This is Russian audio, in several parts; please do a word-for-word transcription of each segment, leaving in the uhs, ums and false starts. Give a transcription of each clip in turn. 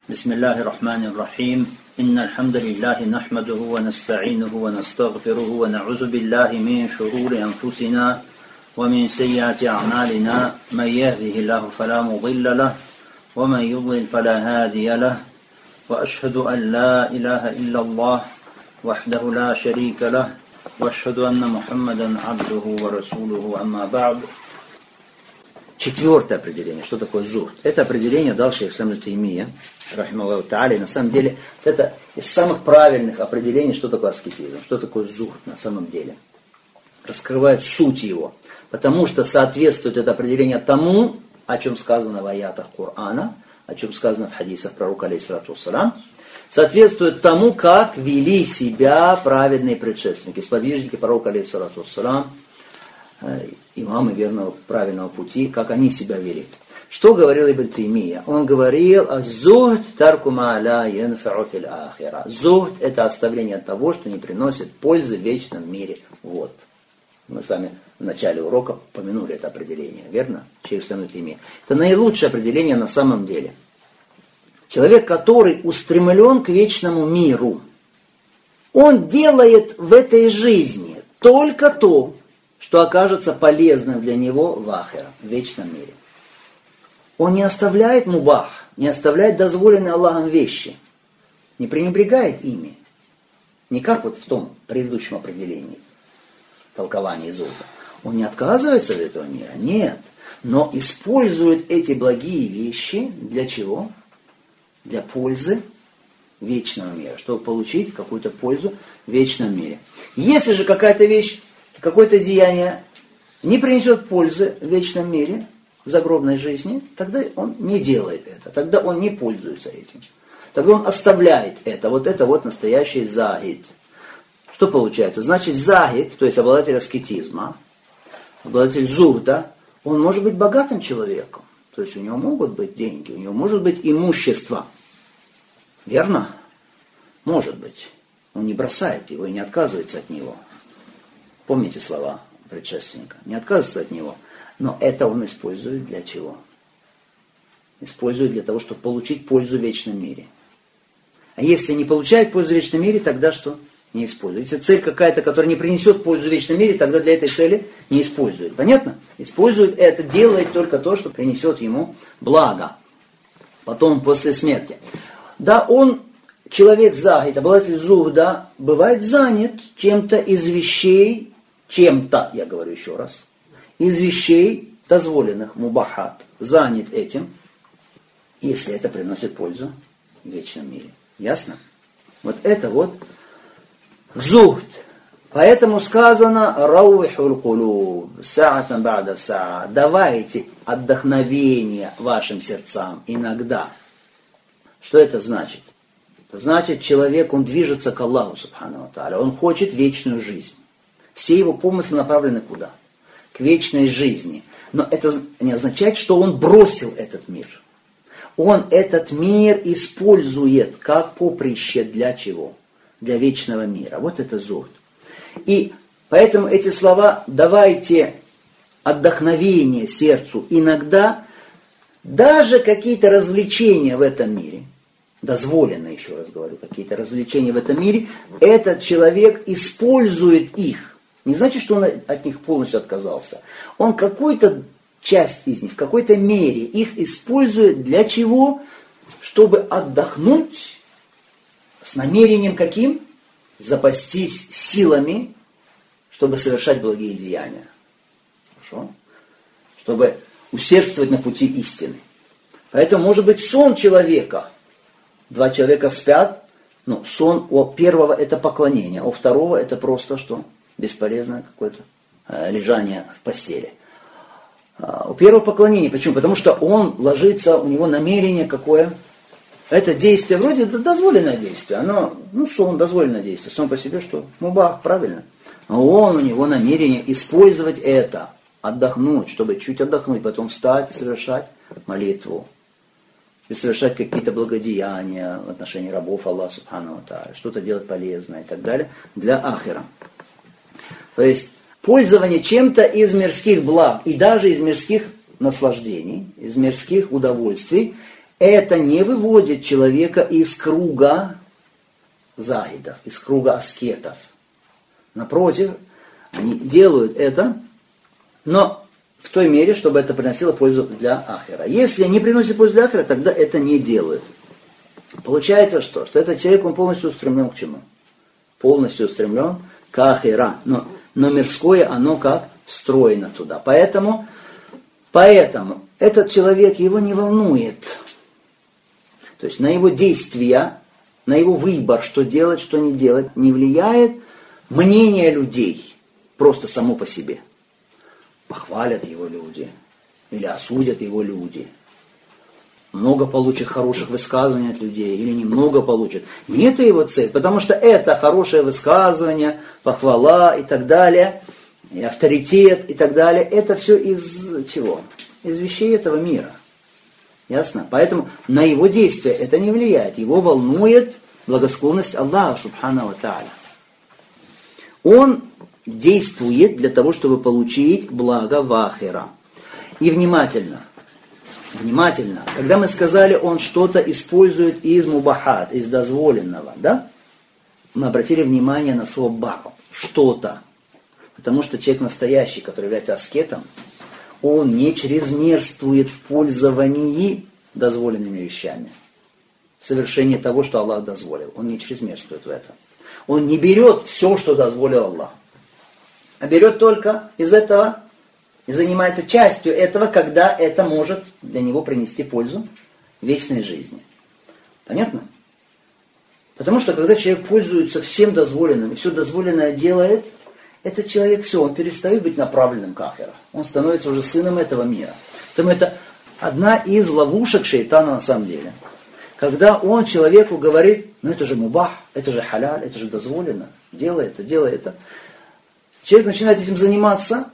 بسم الله الرحمن الرحيم إن الحمد لله نحمده ونستعينه ونستغفره ونعوذ بالله من شرور أنفسنا ومن سيئات أعمالنا من يهده الله فلا مضل له ومن يضلل فلا هادي له وأشهد أن لا إله إلا الله وحده لا شريك له وأشهد أن محمدا عبده ورسوله أما بعد. Четвертое определение, что такое зухд. Это определение дал шейх Ислам ибн Таймия, рахимахуллаху тааля. На самом деле, это из самых правильных определений, что такое аскетизм, что такое зухд на самом деле. Раскрывает суть его. Потому что соответствует это определение тому, о чем сказано в аятах Корана, о чем сказано в хадисах пророка, алейхиссалату вассалям, соответствует тому, как вели себя праведные предшественники, сподвижники пророка, алейхиссалату вассалям, имамы верного правильного пути, как они себя вели. Что говорил Ибн Таймия? Он говорил: «Зухд тарку ма ла янфа'у фил ахира». Зухд – это оставление того, что не приносит пользы в вечном мире. Вот. Мы с вами в начале урока помянули это определение, верно? Шейх Ислам ибн Таймия. Это наилучшее определение на самом деле. Человек, который устремлен к вечному миру, он делает в этой жизни только то, что окажется полезным для него в ахира, в вечном мире. Он не оставляет мубах, не оставляет дозволенные Аллахом вещи, не пренебрегает ими. Не как вот в том предыдущем определении, толковании зухда. Он не отказывается от этого мира, нет. Но использует эти благие вещи для чего? Для пользы вечного мира, чтобы получить какую-то пользу в вечном мире. Если же какая-то вещь, какое-то деяние не принесет пользы в вечном мире, в загробной жизни, тогда он не делает это, тогда он не пользуется этим. Тогда он оставляет это. Вот это вот настоящий загид. Что получается? Значит, загид, то есть обладатель аскетизма, обладатель зухда, он может быть богатым человеком. То есть у него могут быть деньги, у него может быть имущество. Верно? Может быть. Он не бросает его и не отказывается от него. Помните слова предшественника? Не отказывается от него. Но это он использует для чего? Использует для того, чтобы получить пользу в вечном мире. А если не получает пользу в вечном мире, тогда что? Не использует. Если цель какая-то, которая не принесет пользу в вечном мире, тогда для этой цели не использует. Понятно? Использует это, делает только то, что принесет ему благо. Потом, после смерти. Да, он, человек загид, обладатель зухда, бывает занят чем-то из вещей, чем-то, я говорю еще раз, из вещей дозволенных, мубахат, занят этим, если это приносит пользу в вечном мире. Ясно? Вот это вот зухд. Поэтому сказано: «Рауихул кулуб, саатан ба'да саа». Давайте отдохновение вашим сердцам иногда. Что это значит? Это значит, человек, он движется к Аллаху, субхану ва тааля, он хочет вечную жизнь. Все его помыслы направлены куда? К вечной жизни. Но это не означает, что он бросил этот мир. Он этот мир использует как поприще для чего? Для вечного мира. Вот это зухд. И поэтому эти слова: давайте отдохновение сердцу иногда, даже какие-то развлечения в этом мире, дозволено, еще раз говорю, какие-то развлечения в этом мире, этот человек использует их. Не значит, что он от них полностью отказался. Он какую-то часть из них, в какой-то мере их использует для чего? Чтобы отдохнуть с намерением каким? Запастись силами, чтобы совершать благие деяния. Хорошо? Чтобы усердствовать на пути истины. Поэтому может быть сон человека. Два человека спят, ну, сон у первого это поклонение, а у второго это просто что? Бесполезное какое-то э, лежание в постели. А у первого поклонение. Почему? Потому что он ложится, у него намерение какое? Это действие вроде дозволенное действие. Оно, ну, сон, дозволенное действие. Сон по себе что? Мубах, правильно? А он, у него намерение использовать это, отдохнуть, чтобы чуть отдохнуть, потом встать и совершать молитву. И совершать какие-то благодеяния в отношении рабов Аллаха субхану ва тааля, что-то делать полезное и так далее для ахира. То есть пользование чем-то из мирских благ и даже из мирских наслаждений, из мирских удовольствий, это не выводит человека из круга захидов, из круга аскетов. Напротив, они делают это, но в той мере, чтобы это приносило пользу для ахира. Если не приносит пользу для ахира, тогда это не делают. Получается что? Что этот человек, он полностью устремлен к чему? Полностью устремлен к ахира. Но, но мирское, оно как встроено туда. Поэтому, поэтому этот человек, его не волнует. То есть на его действия, на его выбор, что делать, что не делать, не влияет мнение людей. Просто само по себе. Похвалят его люди. Или осудят его люди. Много получит хороших высказываний от людей, или немного получит. Не это его цель, потому что это хорошее высказывание, похвала и так далее, и авторитет и так далее, это все из чего? Из вещей этого мира. Ясно? Поэтому на его действия это не влияет. Его волнует благосклонность Аллаха, субхану ва тааля. Он действует для того, чтобы получить благо в ахира. И внимательно. Внимательно. Когда мы сказали, он что-то использует из мубахат, из дозволенного, да? Мы обратили внимание на слово бах, что-то. Потому что человек настоящий, который является аскетом, он не чрезмерствует в пользовании дозволенными вещами. Совершение того, что Аллах дозволил. Он не чрезмерствует в этом. Он не берет все, что дозволил Аллах. А берет только из этого и занимается частью этого, когда это может для него принести пользу вечной жизни. Понятно? Потому что когда человек пользуется всем дозволенным и все дозволенное делает, этот человек все, он перестает быть направленным к ахиру. Он становится уже сыном этого мира. Поэтому это одна из ловушек шейтана на самом деле. Когда он человеку говорит, ну это же мубах, это же халяль, это же дозволено, делай это, делай это. Человек начинает этим заниматься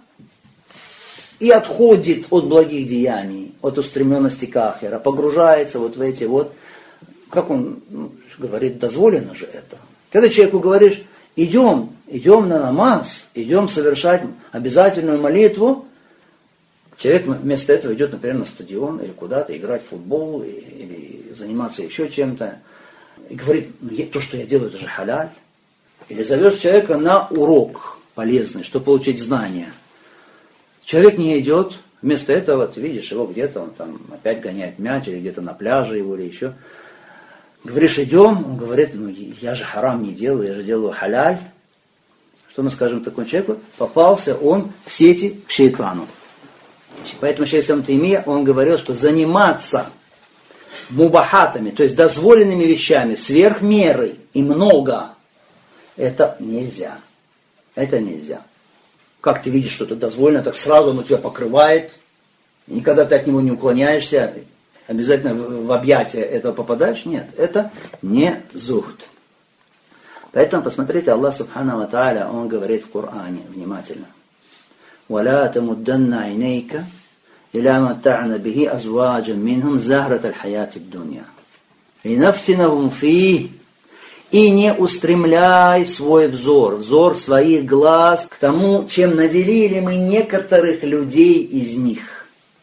и отходит от благих деяний, от устремленности к ахира, погружается вот в эти вот, как он ну, говорит, дозволено же это. Когда человеку говоришь, идем, идем на намаз, идем совершать обязательную молитву, человек вместо этого идет, например, на стадион или куда-то играть в футбол или заниматься еще чем-то. И говорит, ну, то, что я делаю, это же халяль. Или зовешь человека на урок полезный, чтобы получить знания. Человек не идет, вместо этого ты видишь его где-то, он там опять гоняет мяч, или где-то на пляже его, или еще. Говоришь, идем, он говорит, ну я же харам не делаю, я же делаю халяль. Что мы скажем такому человеку? Попался он в сети к шейтану. Поэтому шейх Ислам Таймия, он говорил, что заниматься мубахатами, то есть дозволенными вещами, сверх меры и много, это нельзя. Это нельзя. Как ты видишь, что-то дозволено, так сразу оно тебя покрывает, никогда ты от него не уклоняешься, обязательно в, в объятия этого попадаешь? Нет, это не зухд. Поэтому посмотрите, Аллах Субхану ва Тааля, Он говорит в Коране, внимательно. وَلَا تَمُدَّنَّ عَيْنَيْكَ إِلَى مَتَّعْنَ بِهِ أَزْوَاجًا مِّنْهُمْ زَهْرَةَ الْحَيَاةِ الدُّنْيَا لِنَفْتِنَهُمْ فِيهِ. И не устремляй свой взор, взор своих глаз к тому, чем наделили мы некоторых людей из них.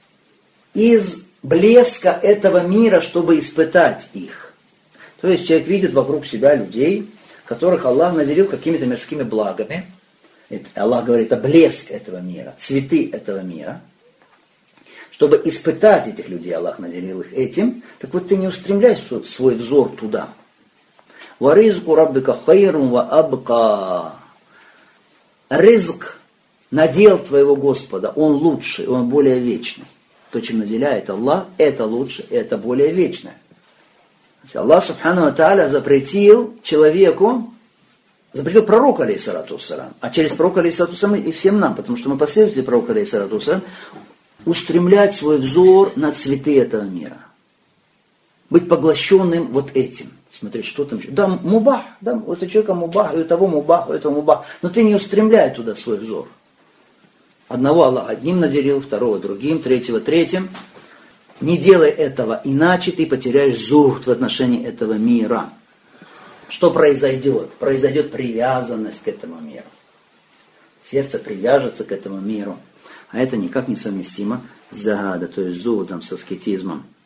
Из блеска этого мира, чтобы испытать их. То есть человек видит вокруг себя людей, которых Аллах наделил какими-то мирскими благами. Это, Аллах говорит, это блеск этого мира, цветы этого мира. Чтобы испытать этих людей, Аллах наделил их этим. Так вот ты не устремляй свой взор туда. وَرِزْقُ رَبِّكَ خَيْرٌ وَأَبْقَى. Ризк, надел твоего Господа, он лучший, он более вечный. То, чем наделяет Аллах, это лучше, это более вечное. Аллах Субхану ва Тааля запретил человеку, запретил пророку, алейхиссалату вассалям, а через пророка, алейхиссалату вассалям, и всем нам, потому что мы последователи пророка, алейхиссалату вассалям, устремлять свой взор на цветы этого мира. Быть поглощенным вот этим. Смотреть, что там еще. Да, мубах, да, вот у человека мубах, у того мубах, у этого мубах. Но ты не устремляй туда свой взор. Одного Аллах одним наделил, второго другим, третьего третьим. Не делай этого, иначе ты потеряешь зухд в отношении этого мира. Что произойдет? Произойдет привязанность к этому миру. Сердце привяжется к этому миру. А это никак не совместимо с загада, то есть с зухдом, с аскетизмом.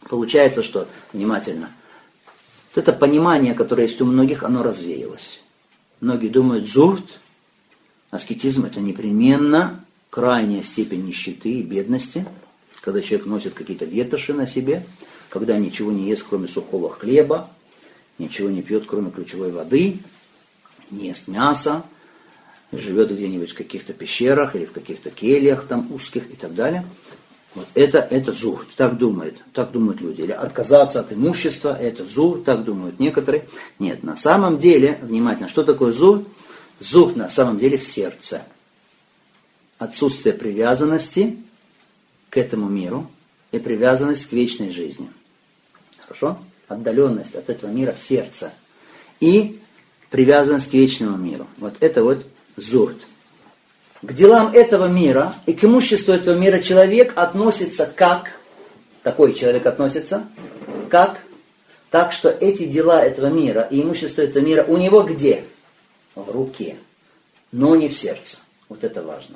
Получается, что, внимательно, вот это понимание, которое есть у многих, оно развеялось. Многие думают, зухд, аскетизм, это непременно крайняя степень нищеты и бедности, когда человек носит какие-то ветоши на себе, когда ничего не ест, кроме сухого хлеба, ничего не пьет, кроме ключевой воды, не ест мяса, живет где-нибудь в каких-то пещерах или в каких-то кельях там узких и так далее. Вот это, это зухд, так думают, так думают люди. Или отказаться от имущества, это зухд, так думают некоторые. Нет, на самом деле, внимательно, что такое зухд? Зухд на самом деле в сердце. Отсутствие привязанности к этому миру и привязанность к вечной жизни. Хорошо? Отдаленность от этого мира в сердце. И привязанность к вечному миру. Вот это вот зухд. К делам этого мира и к имуществу этого мира человек относится как? Такой человек относится как? Так что эти дела этого мира и имущество этого мира у него где? В руке, но не в сердце. Вот это важно.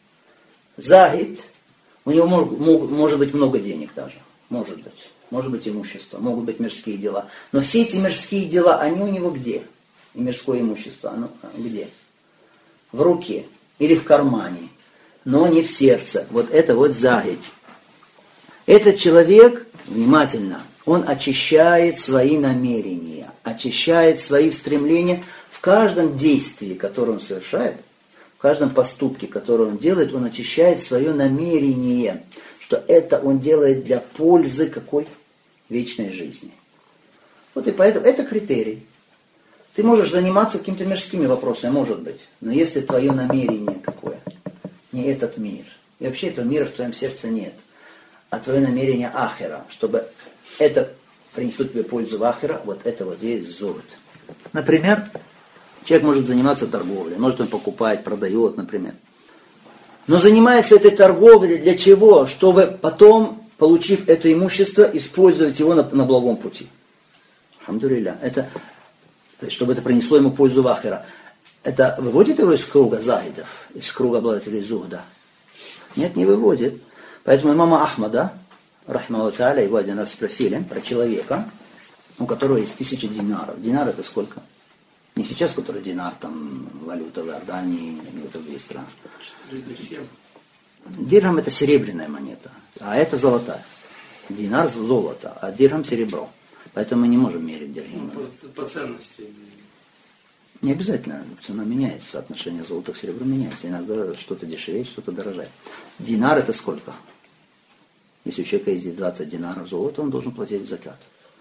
Захид, у него мог, мог, может быть много денег даже. Может быть. Может быть имущество, могут быть мирские дела. Но все эти мирские дела, они у него где? И мирское имущество, оно где? В руке. Или в кармане, но не в сердце. Вот это вот захид. Этот человек, внимательно, он очищает свои намерения, очищает свои стремления в каждом действии, которое он совершает, в каждом поступке, который он делает, он очищает свое намерение, что это он делает для пользы какой? Вечной жизни. Вот и поэтому это критерий. Ты можешь заниматься какими-то мирскими вопросами, может быть. Но если твое намерение какое? Не этот мир. И вообще этого мира в твоем сердце нет. А твое намерение ахира. Чтобы это принесло тебе пользу в ахира, вот это вот есть зухд. Например, человек может заниматься торговлей. Может он покупает, продает, например. Но занимается этой торговлей для чего? Чтобы потом, получив это имущество, использовать его на, на благом пути. Алхамдулилля. Это... То есть, чтобы это принесло ему пользу в ахира. Это выводит его из круга захидов, из круга обладателей зухда? Нет, не выводит. Поэтому имама Ахмада, рахмаллаху тааля, его один раз спросили про человека, у которого есть тысяча динаров. Динар это сколько? Не сейчас, который динар, там, валюта в Иордании, где-то в других странах. Дирхам это серебряная монета, а это золотая. Динар золото, а дирхам серебро. Поэтому мы не можем мерить дирхамы. По, по ценности. Не обязательно. Цена меняется, соотношение золота к серебру меняется. Иногда что-то дешевеет, что-то дорожает. Динар это сколько? Если у человека есть двадцать динаров золота, он должен платить закат.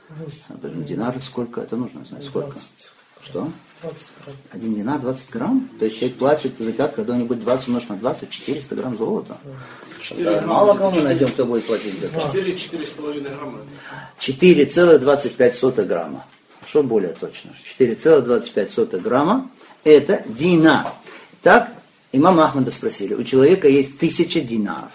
Динар сколько? Это нужно знать. Сколько? Что? Один динар двадцать грамм? То есть человек платит закат, когда у него будет двадцать умножить на двадцать, четыреста грамм золота. Мало кого мы найдем, кто будет платить закат. четыре-четыре с половиной грамма. четыре целых двадцать пять сотых грамма. Что более точно? четыре целых двадцать пять сотых грамма это динар. Так, имама Ахмада спросили, у человека есть тысяча динаров.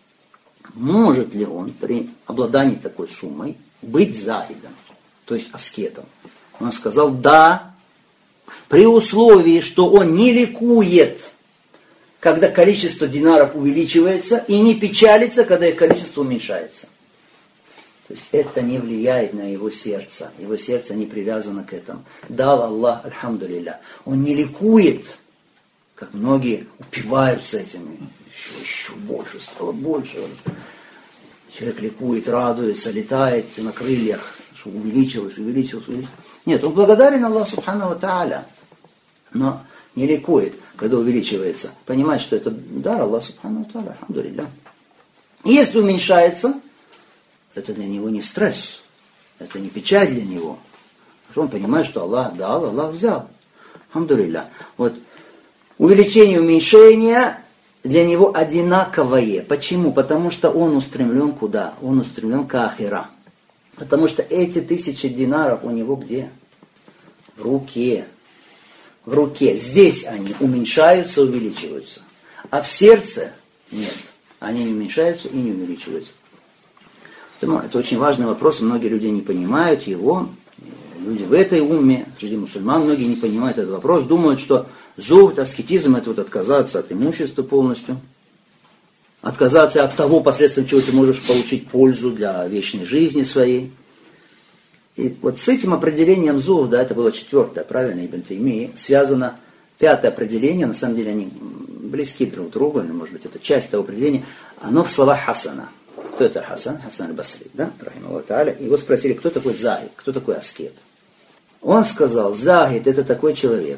Может ли он при обладании такой суммой быть захидом, то есть аскетом? Он сказал, да, при условии, что он не ликует, когда количество динаров увеличивается, и не печалится, когда их количество уменьшается. То есть это не влияет на его сердце. Его сердце не привязано к этому. Дал Аллах, альхамдулилля. Он не ликует, как многие упиваются этими. Еще, еще больше, стало больше. Человек ликует, радуется, летает на крыльях. Увеличилось, увеличилось, увеличилось. Нет, он благодарен Аллаху субхану ва тааля. Но не ликует, когда увеличивается. Понимает, что это дар Аллаха субхану ва тааля. Альхамдулилля. Если уменьшается, это для него не стресс. Это не печаль для него. Он понимает, что Аллах дал, Аллах взял. Альхамдулилля. Вот увеличение, уменьшение для него одинаковое. Почему? Потому что он устремлен куда? Он устремлен к ахира. Потому что эти тысячи динаров у него где? В руке. В руке. Здесь они уменьшаются, увеличиваются. А в сердце нет. Они не уменьшаются и не увеличиваются. Поэтому это очень важный вопрос. Многие люди не понимают его. Люди в этой умме, среди мусульман, многие не понимают этот вопрос. Думают, что зухд, аскетизм, это вот отказаться от имущества полностью. отказаться от того, посредством чего ты можешь получить пользу для вечной жизни своей. И вот с этим определением зухд, да, это было четвертое, правильно, Ибн Таймия, связано пятое определение, на самом деле они близки друг к другу, или, может быть, это часть того определения, оно в словах Хасана. Кто это Хасан? Хасан аль-Басри, да, рахимахуллаху тааля. Его спросили, кто такой захид, кто такой аскет. Он сказал, захид это такой человек,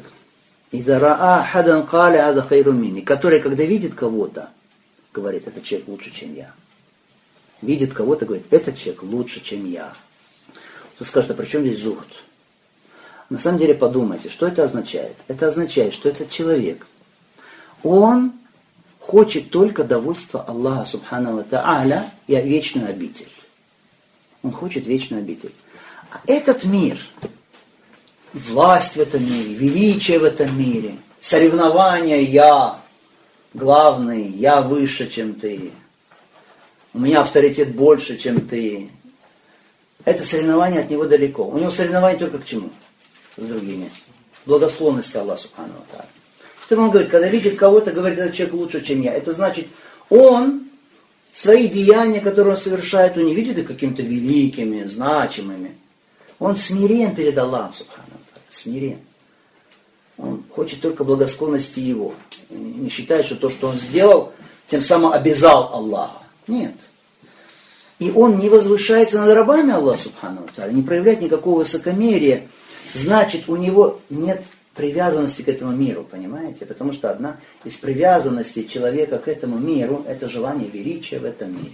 который, когда видит кого-то, говорит, этот человек лучше, чем я. Видит кого-то, говорит, этот человек лучше, чем я. Кто скажет, а при чем здесь зухд? На самом деле подумайте, что это означает? Это означает, что этот человек, он хочет только довольства Аллаха Субхану ва Тааля и вечную обитель. Он хочет вечную обитель. А этот мир, власть в этом мире, величие в этом мире, соревнования я главный, я выше, чем ты, у меня авторитет больше, чем ты. Это соревнование от него далеко. У него соревнование только к чему? С другими. Благословности Аллаха Субхану ва Тааля. Что он говорит, когда видит кого-то, говорит, этот человек лучше, чем я. Это значит, он свои деяния, которые он совершает, он не видит их какими-то великими, значимыми. Он смирен перед Аллахом Субхану ва Тааля. Смирен. Он хочет только благосклонности его. Не считает, что то, что он сделал, тем самым обязал Аллаха. Нет. И он не возвышается над рабами Аллаха Субхану ва Тааля, не проявляет никакого высокомерия. Значит, у него нет привязанности к этому миру, понимаете? Потому что одна из привязанностей человека к этому миру – это желание величия в этом мире.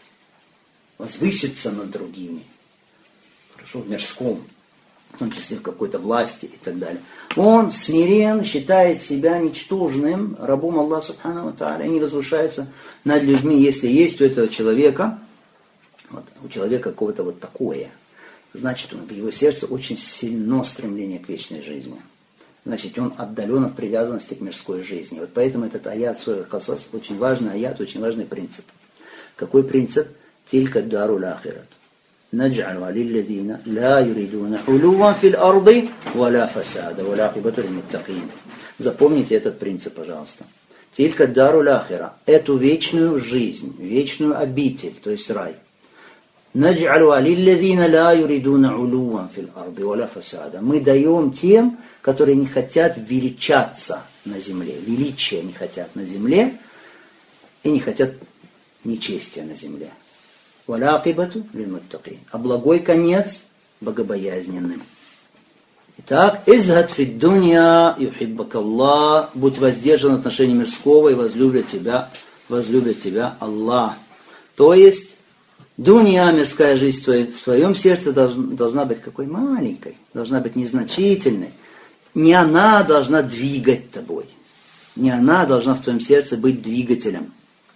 Возвыситься над другими. Хорошо, в мирском, в том числе в какой-то власти и так далее. Он смирен, считает себя ничтожным рабом Аллаха Субхану ва Тааля, не возвышается над людьми, если есть у этого человека, вот, у человека какого-то вот такое. Значит, в его сердце очень сильно стремление к вечной жизни. Значит, он отдален от привязанности к мирской жизни. Вот поэтому этот аят Сура Касас очень важный аят, очень важный принцип. Какой принцип? Тилька даруль ахират. Надж'алу лилладина ла юридуна улуван фил арди ва ла фасада ва ла акибату лилмуттакин. Запомните этот принцип, пожалуйста. Тилька даруль ахира. Эту вечную жизнь, вечную обитель, то есть рай. Надж'алу лилладина ла юридуна улуван фил арди ва ла фасада. Мы даем тем, которые не хотят величаться на земле, величия не хотят на земле и не хотят нечестия на земле. Валякибату лилмуттакин. А благой конец богобоязненным. Итак, изхад фид дунья юхиббака Аллах. Будь воздержан в отношении мирского и возлюбит тебя, возлюбит тебя Аллах. То есть, дунья, мирская жизнь в твоем, в твоем сердце должна, должна быть какой маленькой, должна быть незначительной. Не она должна двигать тобой. Не она должна в твоем сердце быть двигателем.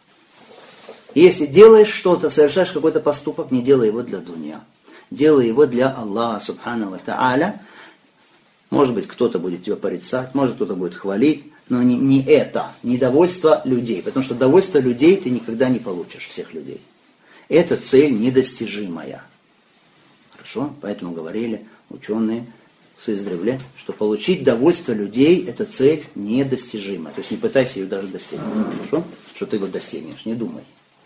Если делаешь что-то, совершаешь какой-то поступок, не делай его для дунья. Делай его для Аллаха Субхану ва Тааля. Может быть, кто-то будет тебя порицать, может, кто-то будет хвалить, но не, не это, не довольство людей. Потому что довольство людей ты никогда не получишь, всех людей. Это цель недостижимая. Хорошо? Поэтому говорили ученые с издревле, что получить довольство людей – это цель недостижимая. То есть не пытайся ее даже достигнуть. Хорошо? Что ты его достигнешь, не думай.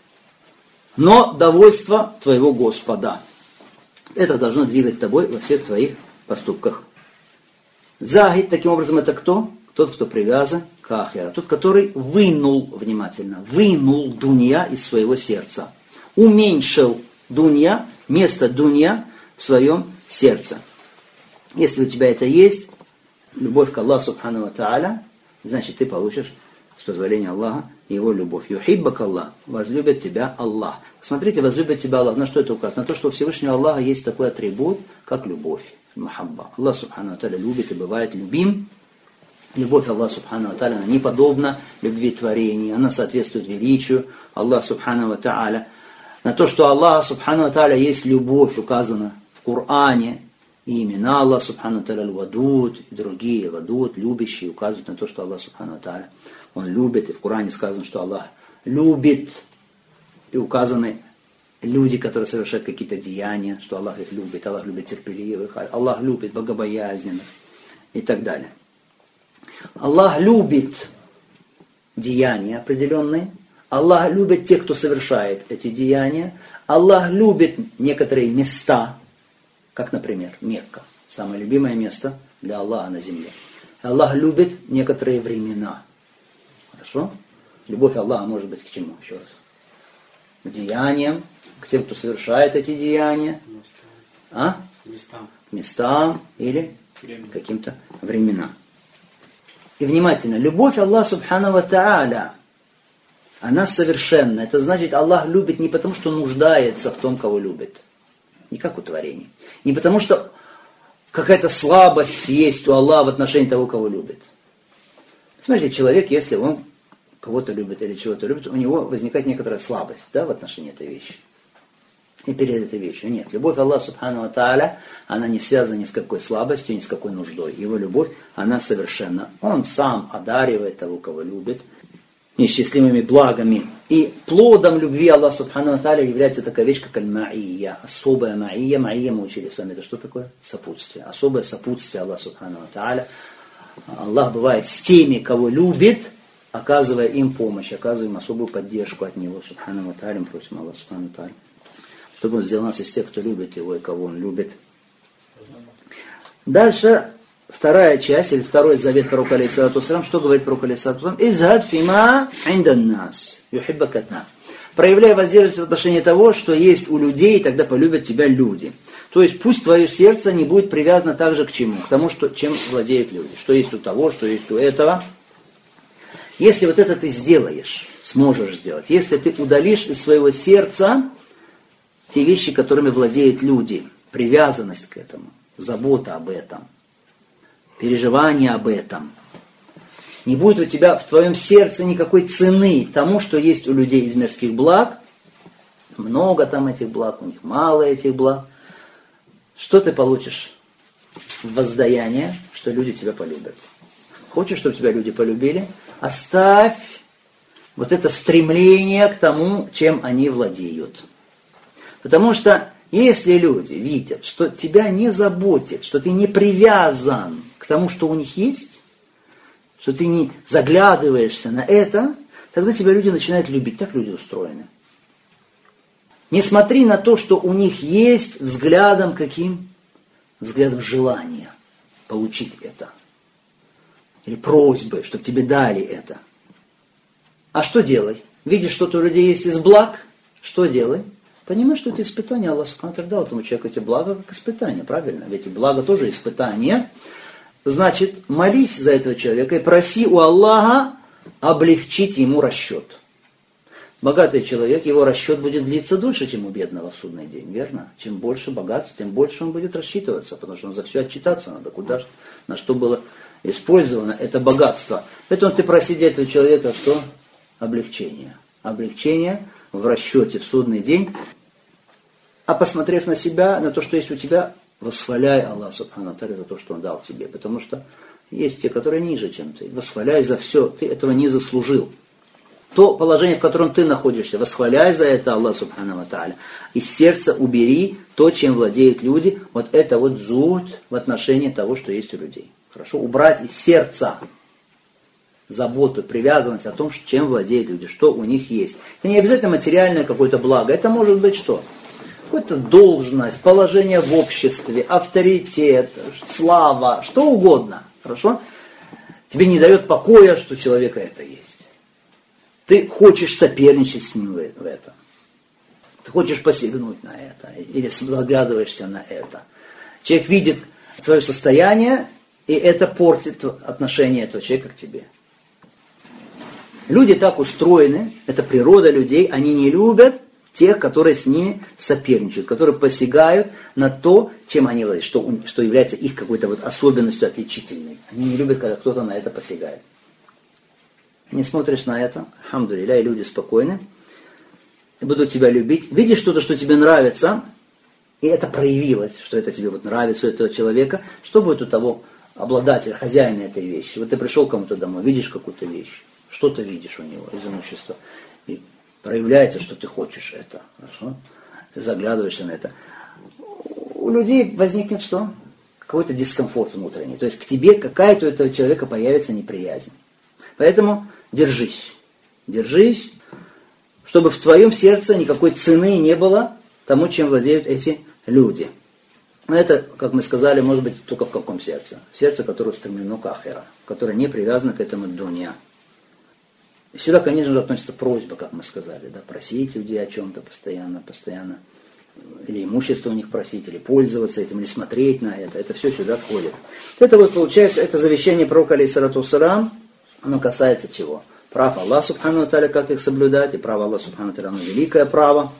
Но довольство твоего Господа. Это должно двигать тобой во всех твоих поступках. Захид, таким образом, это кто? Тот, кто привязан к ахира. Тот, который вынул, внимательно, вынул дунья из своего сердца. Уменьшил дунья, место дунья в своем сердце. Если у тебя это есть, любовь к Аллаху Субхану ва Тааля, значит, ты получишь с позволения Аллаха его любовь. Юхиббак Аллах, возлюбит тебя Аллах. Смотрите, возлюбит тебя Аллах. На что это указано? На то, что у Всевышнего Аллаха есть такой атрибут, как любовь. Махабба. Аллах Субхану ва Тааля любит и бывает любим. Любовь Аллаха Субхану ва Тааля не подобна любви творений. Она соответствует величию Аллаха Субхану ва Тааля. На то, что Аллах Субхану ва Тааля есть любовь, указано в Коране. И имена Аллаха Субхану ва Тааля Вадуд и другие. Вадуд, любящие, указывают на то, что Аллах Субхану ва Тааля Он любит. И в Коране сказано, что Аллах любит. И указаны люди, которые совершают какие-то деяния, что Аллах их любит. Аллах любит терпеливых. Аллах любит богобоязненных. И так далее. Аллах любит деяния определенные. Аллах любит тех, кто совершает эти деяния. Аллах любит некоторые места, как, например, Мекка. Самое любимое место для Аллаха на земле. Аллах любит некоторые времена. Хорошо? Любовь Аллаха может быть к чему? Еще раз. К деяниям, к тем, кто совершает эти деяния. А? Местам. Местам или Время. каким-то временам. И внимательно, любовь Аллаха Субхану ва Тааля, она совершенна. Это значит, Аллах любит не потому, что нуждается в том, кого любит. Не как у творений. Не потому, что какая-то слабость есть у Аллаха в отношении того, кого любит. Смотрите, человек, если он кого-то любит или чего-то любит, у него возникает некоторая слабость, да, в отношении этой вещи. И перед этой вещью. Нет, любовь Аллаха Субхану ва Тааля, она не связана ни с какой слабостью, ни с какой нуждой. Его любовь, она совершенна. Он сам одаривает того, кого любит, неисчислимыми благами. И плодом любви Аллаха Субхану ва Тааля является такая вещь, как аль-ма'ия. Особая ма'ия. Ма'ия мы учили с вами. Это что такое? Сопутствие. Особое сопутствие Аллаха Субхану ва Тааля. Аллах бывает с теми, кого любит, оказывая им помощь, оказывая им особую поддержку от Него. Субхану ва Тааля. Мы просим Аллаха Субхану ва Тааля, чтобы Он сделал нас из тех, кто любит Его и кого Он любит. Дальше, вторая часть, или второй завет пророка алейхиссалату вассалям, что говорит пророк алейхиссалату вассалям? «Изхад фима индан нас, юхиббака нас». Проявляй воздержанность в отношении того, что есть у людей, и тогда полюбят тебя люди. То есть пусть твое сердце не будет привязано также к чему? К тому, что, чем владеют люди. Что есть у того, что есть у этого. Если вот это ты сделаешь, сможешь сделать, если ты удалишь из своего сердца те вещи, которыми владеют люди, привязанность к этому, забота об этом, переживание об этом. Не будет у тебя в твоем сердце никакой цены тому, что есть у людей из мирских благ. Много там этих благ, у них мало этих благ. Что ты получишь в воздаяние, что люди тебя полюбят? Хочешь, чтобы тебя люди полюбили? Оставь вот это стремление к тому, чем они владеют. Потому что если люди видят, что тебя не заботит, что ты не привязан к тому, что у них есть, что ты не заглядываешься на это, тогда тебя люди начинают любить. Так люди устроены. Не смотри на то, что у них есть, взглядом каким? Взглядом желания получить это. Или просьбы, чтобы тебе дали это. А что делай? Видишь, что-то у людей есть из благ? Что делай? Понимаешь, что это испытание. Аллах Субхану ва Тааля дал этому человеку эти блага как испытание, правильно? Ведь блага тоже испытание. Значит, молись за этого человека и проси у Аллаха облегчить ему расчет. Богатый человек, его расчет будет длиться дольше, чем у бедного в судный день, верно? Чем больше богатств, тем больше он будет рассчитываться, потому что он за все отчитаться надо, куда, на что было использовано это богатство. Поэтому ты проси для этого человека что? Облегчение. Облегчение в расчете в судный день. А посмотрев на себя, на то, что есть у тебя, восхваляй Аллаха Субхану ва Тааля за то, что Он дал тебе. Потому что есть те, которые ниже, чем ты. Восхваляй за все. Ты этого не заслужил. То положение, в котором ты находишься, восхваляй за это Аллах Субхану ва Тааля. Из сердца убери то, чем владеют люди. Вот это вот зуд в отношении того, что есть у людей. Хорошо? Убрать из сердца заботу, привязанность о том, чем владеют люди, что у них есть. Это не обязательно материальное какое-то благо. Это может быть что? Какая-то должность, положение в обществе, авторитет, слава, что угодно. Хорошо? Тебе не дает покоя, что у человека это есть. Ты хочешь соперничать с ним в этом. Ты хочешь посягнуть на это. Или заглядываешься на это. Человек видит твое состояние, и это портит отношение этого человека к тебе. Люди так устроены, это природа людей, они не любят тех, которые с ними соперничают, которые посягают на то, чем они владеют, что, что является их какой-то вот особенностью отличительной. Они не любят, когда кто-то на это посягает. Не смотришь на это, альхамдулилля, и люди спокойны, и будут тебя любить. Видишь что-то, что тебе нравится, и это проявилось, что это тебе вот нравится у этого человека, что будет у того обладателя, хозяина этой вещи? Вот ты пришел к кому-то домой, видишь какую-то вещь, что ты видишь у него из имущества, и проявляется, что ты хочешь это, хорошо? Ты заглядываешься на это. У людей возникнет что? Какой-то дискомфорт внутренний. То есть к тебе какая-то у этого человека появится неприязнь. Поэтому держись. Держись. чтобы в твоем сердце никакой цены не было тому, чем владеют эти люди. Но это, как мы сказали, может быть только в каком сердце? В сердце, которое устремлено к ахира, которое не привязано к этому дунья. И сюда, конечно же, относится просьба, как мы сказали, да, просить людей о чем-то постоянно, постоянно. Или имущество у них просить, или пользоваться этим, или смотреть на это. Это все сюда входит. Это вот получается, это завещание пророка, алейхиссалату вассалям, оно касается чего? Прав Аллаха субхану ва тааля, как их соблюдать, и право Аллаха субхану ва тааля, оно великое право.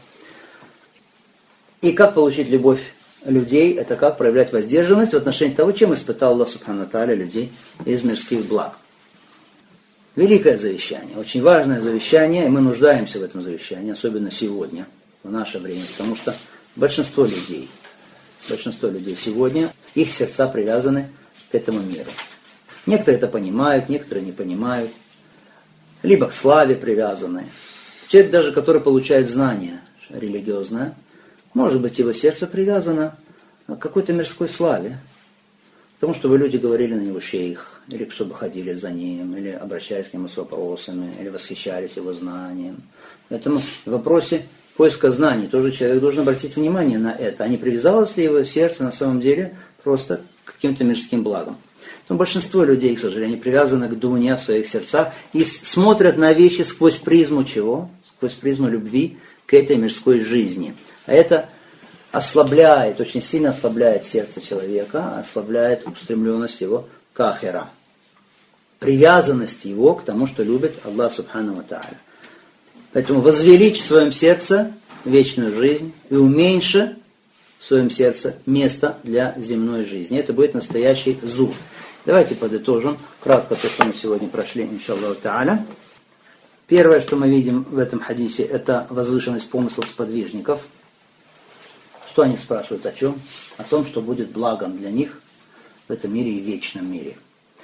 И как получить любовь людей, это как проявлять воздержанность в отношении того, чем испытал Аллах субхану ва тааля людей из мирских благ. Великое завещание, очень важное завещание, и мы нуждаемся в этом завещании, особенно сегодня, в наше время, потому что большинство людей, большинство людей сегодня, их сердца привязаны к этому миру. Некоторые это понимают, некоторые не понимают, либо к славе привязаны. Человек даже, который получает знание религиозное, может быть, его сердце привязано к какой-то мирской славе, потому чтобы люди говорили на него шейх, или чтобы ходили за ним, или обращались к нему с вопросами, или восхищались его знанием. Поэтому в вопросе поиска знаний тоже человек должен обратить внимание на это, а не привязалось ли его сердце на самом деле просто к каким-то мирским благам. Но большинство людей, к сожалению, привязаны к дуне в своих сердцах и смотрят на вещи сквозь призму чего? Сквозь призму любви к этой мирской жизни. А это ослабляет, очень сильно ослабляет сердце человека, ослабляет устремленность его к ахира. Привязанность его к тому, что любит Аллах субхану ва тааля. Поэтому возвеличь в своем сердце вечную жизнь и уменьши в своем сердце место для земной жизни. Это будет настоящий зуд. Давайте подытожим кратко то, что мы сегодня прошли, иншаллаху тааля. Первое, что мы видим в этом хадисе, это возвышенность помыслов сподвижников. Что они спрашивают о чем? О том, что будет благом для них в этом мире и в вечном мире.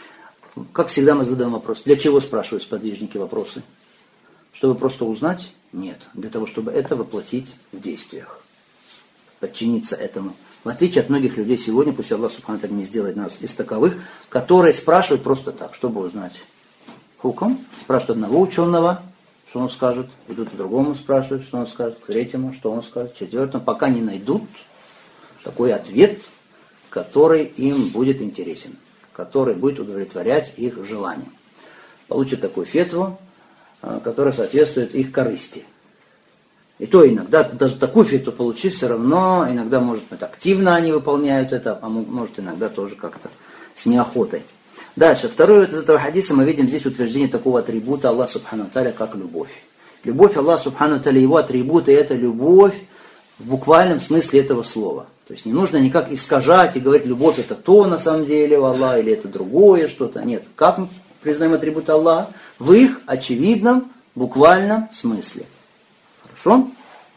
Как всегда мы задаем вопрос, для чего спрашивают сподвижники вопросы? Чтобы просто узнать? Нет. Для того, чтобы это воплотить в действиях. Подчиниться этому. В отличие от многих людей сегодня, пусть Аллах субхану ва тааля не сделает нас из таковых, которые спрашивают просто так, чтобы узнать. Хукм. Спрашивают одного ученого, что он скажет. Идут к другому, спрашивают, что он скажет. К третьему, что он скажет. К четвертому. Пока не найдут такой ответ, который им будет интересен. Который будет удовлетворять их желания. Получат такую фетву, которая соответствует их корысти. И то иногда, даже такую фетву получив, все равно, иногда, может быть, активно они выполняют это, а может, иногда тоже как-то с неохотой. Дальше, второе из этого хадиса мы видим здесь утверждение такого атрибута Аллаха субхану ва тааля, как любовь. Любовь Аллаха субхану ва тааля, его атрибуты, это любовь в буквальном смысле этого слова. То есть не нужно никак искажать и говорить, любовь это то на самом деле у Аллаха, или это другое что-то. Нет, как мы признаем атрибуты Аллаха? В их очевидном, буквальном смысле. Хорошо?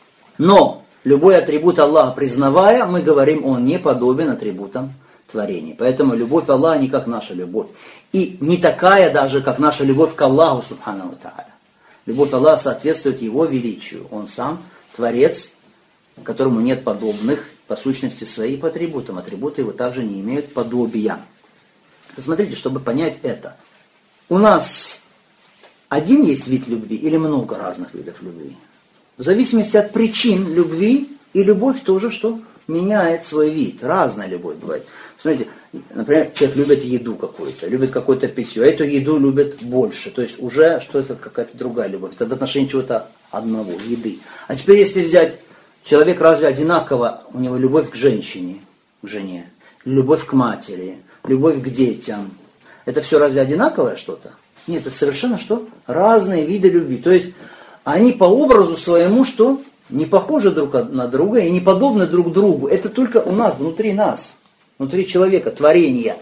Но любой атрибут Аллаха признавая, мы говорим, он не подобен атрибутам творения. Поэтому любовь Аллаха не как наша любовь. И не такая даже, как наша любовь к Аллаху субхану ва тааля. Любовь Аллаха соответствует его величию. Он сам Творец, которому нет подобных по сущности своей по атрибутам. Атрибуты его также не имеют подобия. Посмотрите, чтобы понять это. У нас один есть вид любви или много разных видов любви? В зависимости от причин любви, и любовь тоже что? Меняет свой вид. Разная любовь бывает. Смотрите, например, человек любит еду какую-то, любит какое-то питье, а эту еду любит больше. То есть уже что-то какая-то другая любовь. Это в отношении чего-то одного, еды. А теперь если взять, человек разве одинаково, у него любовь к женщине, к жене, любовь к матери, любовь к детям. Это все разве одинаковое что-то? Нет, это совершенно что? Разные виды любви. То есть они по образу своему что? Не похожи друг на друга и не подобны друг другу. Это только у нас, внутри нас, внутри человека, творения.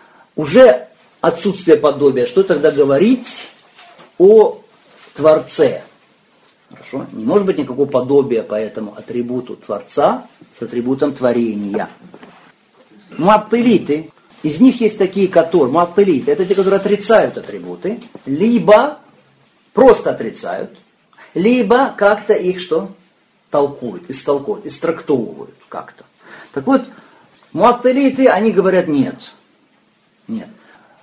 Уже отсутствие подобия. Что тогда говорить о Творце? Хорошо? Не может быть никакого подобия по этому атрибуту Творца с атрибутом творения. Муаттилиты, из них есть такие, которые, муаттилиты, это те, которые отрицают атрибуты, либо просто отрицают, либо как-то их что? Толкуют, истолкуют, истрактовывают как-то. Так вот, муаттилиты, они говорят нет. Нет.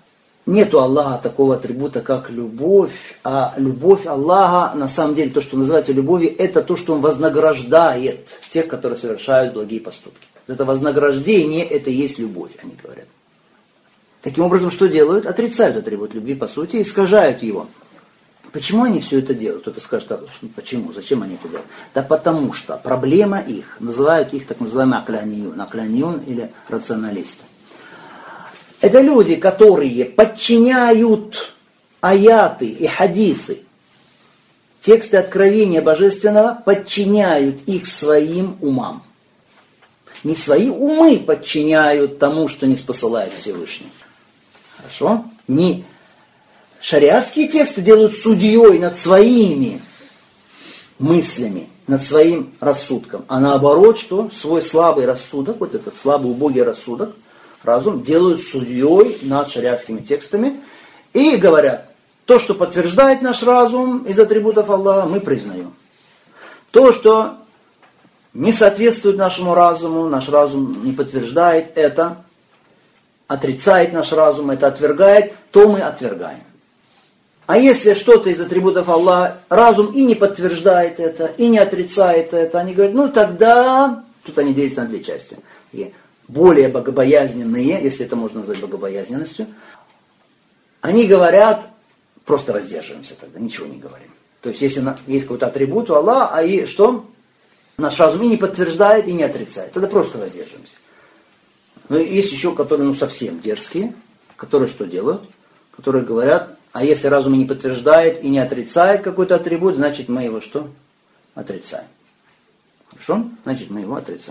нету Аллаха такого атрибута, как любовь, а любовь Аллаха, на самом деле, то, что называется любовью, это то, что Он вознаграждает тех, которые совершают благие поступки. Это вознаграждение, это и есть любовь, они говорят. Таким образом, что делают? Отрицают атрибут любви, по сути, искажают его. Почему они все это делают? Кто-то скажет, а почему, зачем они это делают? Да потому что проблема их, называют их так называемый акляниюн, акляниюн или рационалисты. Это люди, которые подчиняют аяты и хадисы, тексты откровения божественного, подчиняют их своим умам. Не свои умы подчиняют тому, что не спосылает Всевышний. Хорошо? Не шариатские тексты делают судьей над своими мыслями, над своим рассудком. А наоборот, что свой слабый рассудок, вот этот слабый убогий рассудок, разум, делают судьей над шариатскими текстами и говорят, то, что подтверждает наш разум из атрибутов Аллаха, мы признаем. То, что не соответствует нашему разуму, наш разум не подтверждает это, отрицает наш разум, это отвергает, то мы отвергаем. А если что-то из атрибутов Аллаха, разум и не подтверждает это, и не отрицает это, они говорят, ну тогда, тут они делятся на две части. И более богобоязненные, если это можно назвать богобоязненностью, они говорят, просто воздерживаемся тогда, ничего не говорим. То есть, если есть какой-то атрибут у Аллаха, а и что? Наш разум и не подтверждает, и не отрицает. Тогда просто воздерживаемся. Но есть еще, которые ну, совсем дерзкие, которые что делают? Которые говорят, а если разум и не подтверждает, и не отрицает какой-то атрибут, значит мы его что? Отрицаем. Хорошо? Значит мы его отрицаем.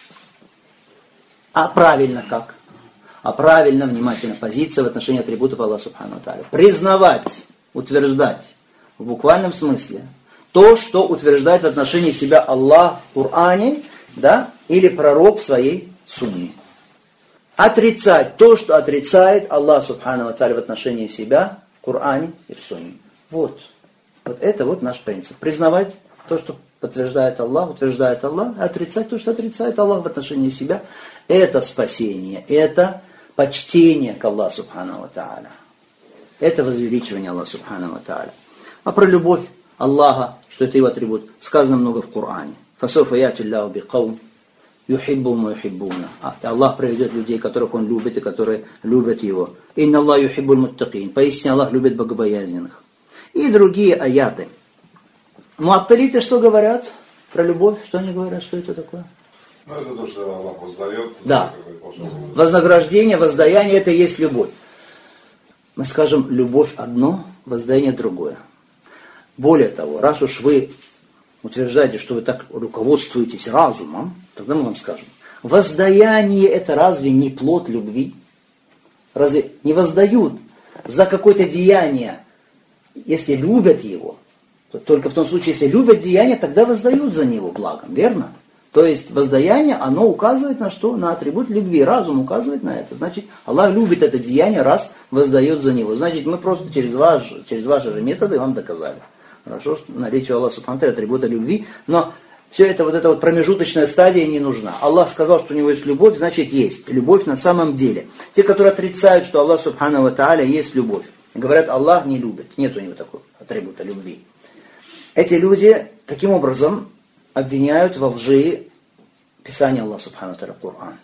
А правильно как? А правильно, внимательно, позиция в отношении атрибутов Аллаха Субхану ва Тааля. Признавать, утверждать в буквальном смысле то, что утверждает в отношении себя Аллах в Коране, да, или пророк в своей сунне. Отрицать то, что отрицает Аллах Субхану ва Тааля в отношении себя в Коране и в сунне. Вот. Вот это вот наш принцип. Признавать то, что подтверждает Аллах, утверждает Аллах, а отрицать то, что отрицает Аллах в отношении себя. Это спасение, это почтение к Аллаху Субхану ва Тааля. Это возвеличивание Аллаха Субхану ва Тааля. А про любовь Аллаха, что это его атрибут, сказано много в Коране. «Фасофа яти Аллаху бикаум, юхиббум юхиббуна». Аллах приведет людей, которых Он любит и которые любят Его. «Инна Аллах юхиббуль муттакин». Поистине Аллах любит богобоязненных. И другие аяты. Муатталиты что говорят про любовь? Что они говорят? Что это такое? Ну, это то, что Аллах воздает. Да. Вознаграждение, воздаяние – это и есть любовь. Мы скажем, любовь одно, воздаяние другое. Более того, раз уж вы утверждаете, что вы так руководствуетесь разумом, тогда мы вам скажем, воздаяние – это разве не плод любви? Разве не воздают за какое-то деяние, если любят его? То только в том случае, если любят деяние, тогда воздают за него благом, верно? То есть воздаяние, оно указывает на что? На атрибут любви. Разум указывает на это. Значит, Аллах любит это деяние, раз воздает за него. Значит, мы просто через, ваш, через ваши же методы вам доказали. Хорошо, что наличие Аллаха Субхану ва Тааля атрибута любви. Но все это, вот эта вот промежуточная стадия не нужна. Аллах сказал, что у него есть любовь, значит есть. Любовь на самом деле. Те, которые отрицают, что Аллах Субхану ва Тааля есть любовь. Говорят, Аллах не любит. Нет у него такого атрибута любви. Эти люди таким образом обвиняют во лжи Писание Аллаха Субхану ва Тааля, Коран.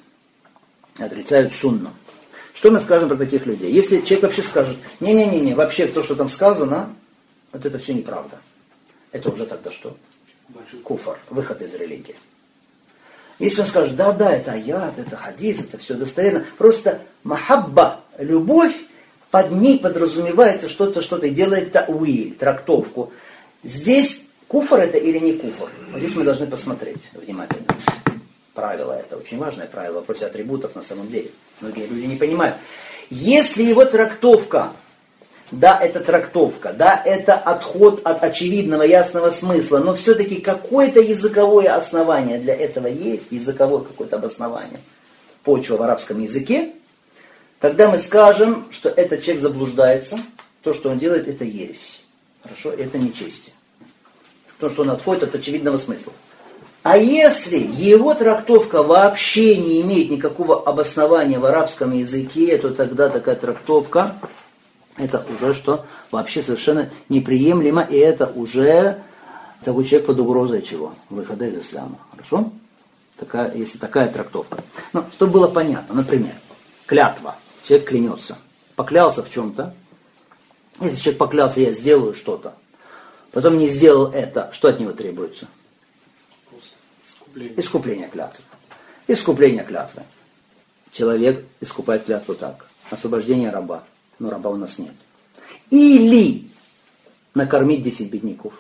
Отрицают сунну. Что мы скажем про таких людей? Если человек вообще скажет, не-не-не, вообще то, что там сказано, вот это все неправда. Это уже тогда что? Куфар, выход из религии. Если он скажет, да-да, это аят, это хадис, это все достоверно, просто махабба, любовь, под ней подразумевается что-то, что-то, и делает тауиль, трактовку. Здесь куфар это или не куфар? Вот здесь мы должны посмотреть внимательно. Правило это, очень важное правило в вопросе атрибутов на самом деле. Многие люди не понимают. Если его трактовка, да, это трактовка, да, это отход от очевидного, ясного смысла, но все-таки какое-то языковое основание для этого есть, языковое какое-то обоснование, почва в арабском языке, тогда мы скажем, что этот человек заблуждается, то, что он делает, это ересь. Хорошо? Это нечестие. То, что он отходит от очевидного смысла. А если его трактовка вообще не имеет никакого обоснования в арабском языке, то тогда такая трактовка Это уже что вообще совершенно неприемлемо, и это уже такой человек под угрозой чего? Выхода из ислама. Хорошо? Такая, если такая трактовка. Ну, чтобы было понятно, например, клятва. Человек клянется. Поклялся в чем-то. Если человек поклялся, я сделаю что-то, потом не сделал это, что от него требуется? Искупление. Искупление клятвы. Искупление клятвы. Человек искупает клятву так. Освобождение раба. Но раба у нас нет. Или накормить десять бедняков.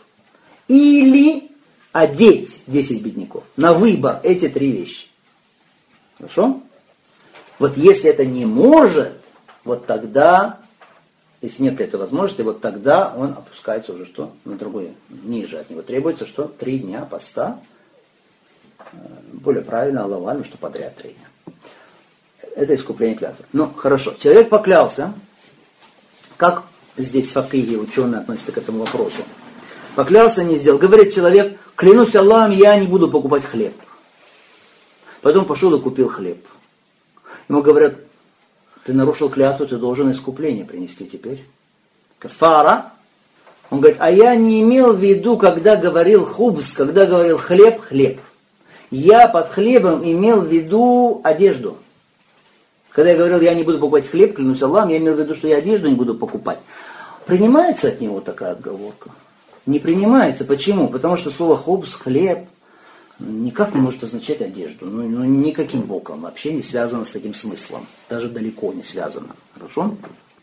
Или одеть десять бедняков. На выбор эти три вещи. Хорошо? Вот если это не может, вот тогда, если нет этой возможности, вот тогда он опускается уже что? На другое, ниже от него. Требуется что? Три дня поста. Более правильно, Аллаху, что подряд три дня. Это искупление клятвы. Ну, хорошо. Человек поклялся. Как здесь факихи, ученые относятся к этому вопросу? Поклялся, не сделал. Говорит человек, клянусь Аллахом, я не буду покупать хлеб. Потом пошел и купил хлеб. Ему говорят, ты нарушил клятву, ты должен искупление принести теперь. Кафара. Он говорит, а я не имел в виду, когда говорил хубс, когда говорил хлеб, хлеб. Я под хлебом имел в виду одежду. Когда я говорил, я не буду покупать хлеб, клянусь Аллахом, я имел в виду, что я одежду не буду покупать. Принимается от него такая отговорка? Не принимается. Почему? Потому что слово хубс, хлеб, никак не может означать одежду. Ну, ну, никаким боком вообще не связано с таким смыслом. Даже далеко не связано. Хорошо?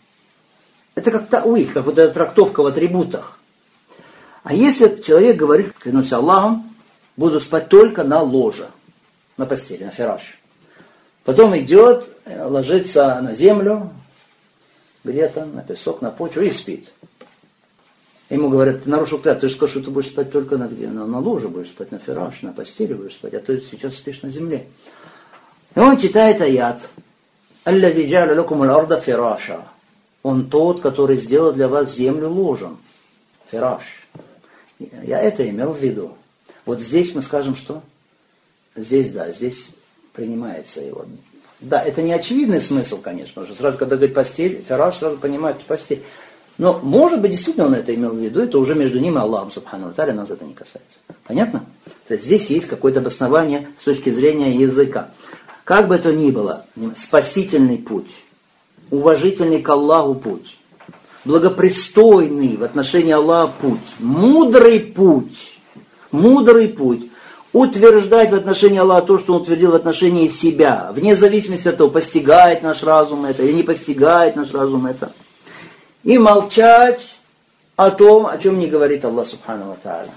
Это как тауиль, как вот эта трактовка в атрибутах. А если человек говорит, клянусь Аллахом, буду спать только на ложе, на постели, на фираш. Потом идет, ложится на землю, где-то, на песок, на почву и спит. Ему говорят, ты нарушил клятву, ты же сказал, что ты будешь спать только на где? На, на ложе будешь спать, на фираш, на постели будешь спать, а ты сейчас спишь на земле. И он читает аят. «Аллази джа'аля лакум аль-арда фираша». Он тот, который сделал для вас землю ложем. Фираш. Я это имел в виду. Вот здесь мы скажем, что? Здесь, да, здесь принимается его. Да, это не очевидный смысл, конечно, потому что сразу, когда говорит постель, фираш сразу понимает постель. Но, может быть, действительно он это имел в виду, это уже между ним и Аллахом, субхану ва тааля, нас это не касается. Понятно? То есть здесь есть какое-то обоснование с точки зрения языка. Как бы то ни было, спасительный путь, уважительный к Аллаху путь, благопристойный в отношении Аллаха путь, мудрый путь, мудрый путь, утверждать в отношении Аллаха то, что Он утвердил в отношении себя, вне зависимости от того, постигает наш разум это или не постигает наш разум это. И молчать о том, о чем не говорит Аллах субхану ва тааля.